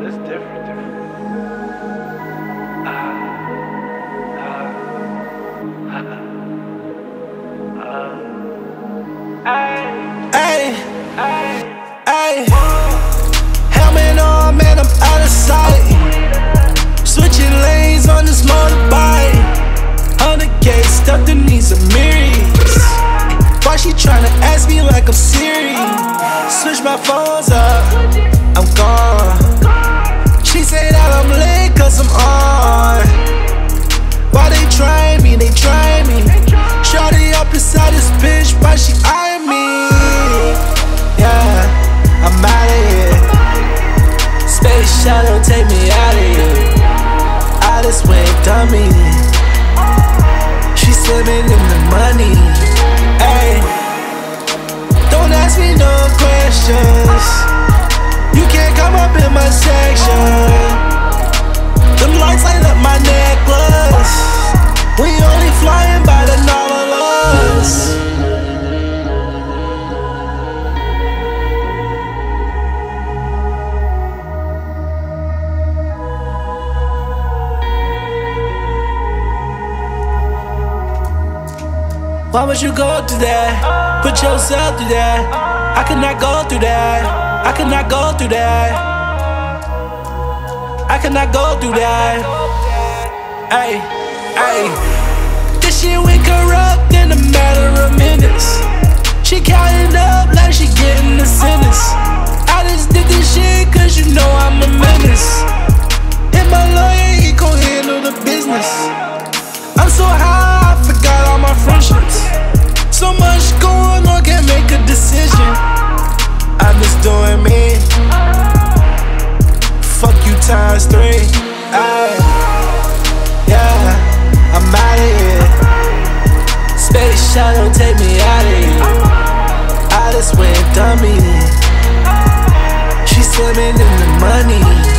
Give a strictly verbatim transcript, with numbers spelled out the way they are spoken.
it's different, different. Ah, ah, ah, ah. Ay, ay, helmet on, man, I'm out of sight. Switching lanes on this motorbike. one hundred K stuffed in some mirrors. Why she tryna ask me like I'm serious? Switch my phones up, I'm gone. She say that I'm late cause I'm on. Why they trying me, they trying me. Shorty up inside this bitch, why she eyeing me? Yeah, I'm outta here. Space shuttle, take me outta here. I just went dummy. She swimming in the money. Ay, don't ask me no questions. You can't come up in my section. Them lights light up my necklace. We only flying by the Nautilus. Why would you go through that? Put yourself through that. I could not go through that. I could not go through that. I could not go through that. Ay, ay. This shit went corrupt in a matter of minutes. She counting up like she getting a sentence. I just did this shit cause you know I'm a menace. And my lawyer, he gon' handle the business. I'm so high, I forgot all my friendships. So much going on, can't make a decision. I'm just doing me. Fuck you times three. Ay, yeah, I'm outta here. Space shuttle, take me outta here. I just went dummy. She swimming in the money.